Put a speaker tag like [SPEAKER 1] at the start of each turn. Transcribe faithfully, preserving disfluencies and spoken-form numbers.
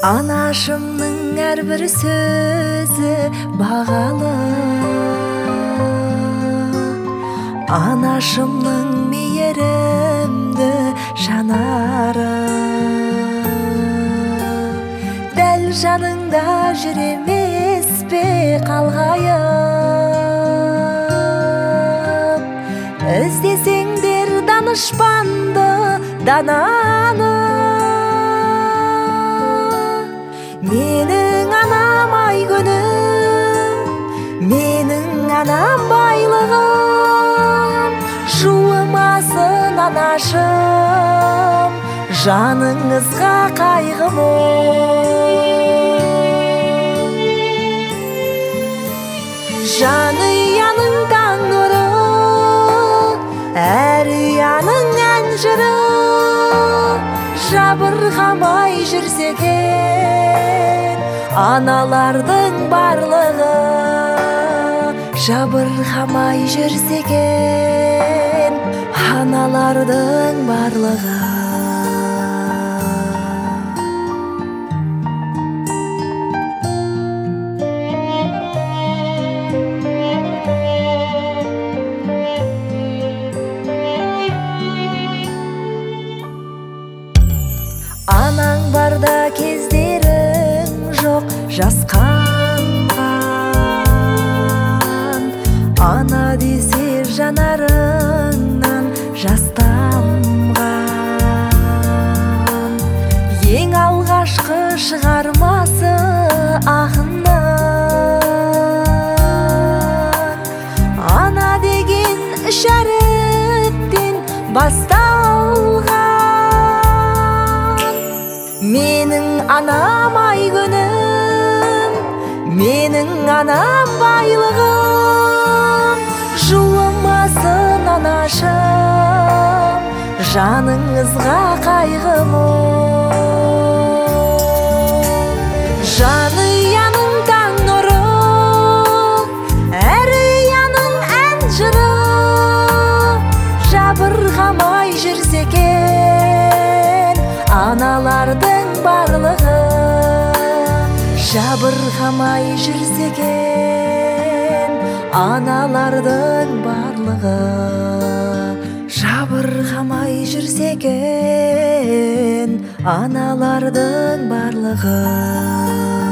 [SPEAKER 1] Анашымның әрбір сөзі бағалы, анашымның мейірімді жанары. Дәл жаныңда жүр емес пе қалғайып, іздесеңдер данышпанды, дананы. Менің анам ай күнім, менің анам байлығым, жуымасын анашым, жаныңызға қайғы мол. Жанұяның таң нұры, әр ұяның ән жыры, жабырқамай жүрсе екен аналардың барлығы, жабырқамай жүрсе екен аналардың барлығы. Анаң барда кездерің жоқ жасқанған, ана десе жанарыңнан жас тамған. Ең алғашқы шығармасы ақынның, ана деген үш әріптен басталған. Менің анам ай күнім, менің анам байлығым, жуымасын анашым, жаныңызға қайғы мол. Жанұяның таң нұры, әр ұяның ән жыры, жабырқамай жүрсе екен аналардың барлығы, жабырқамай жүрсе екен аналардың барлығы, жабырқамай жүрсе екен аналардың барлығы.